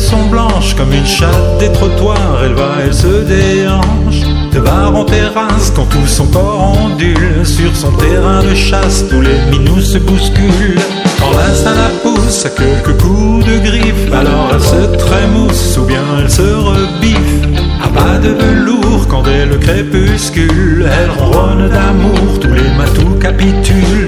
sont blanches comme une chatte des trottoirs. Elle va, elle se déhanche de bar en terrasse quand tout son corps ondule. Sur son terrain de chasse, tous les minous se bousculent. Quand l'instinct la pousse à quelques coups de griffe, alors elle se trémousse ou bien elle se rebiffe. À bas de velours quand dès le crépuscule, elle ronronne d'amour, tous les matous capitulent.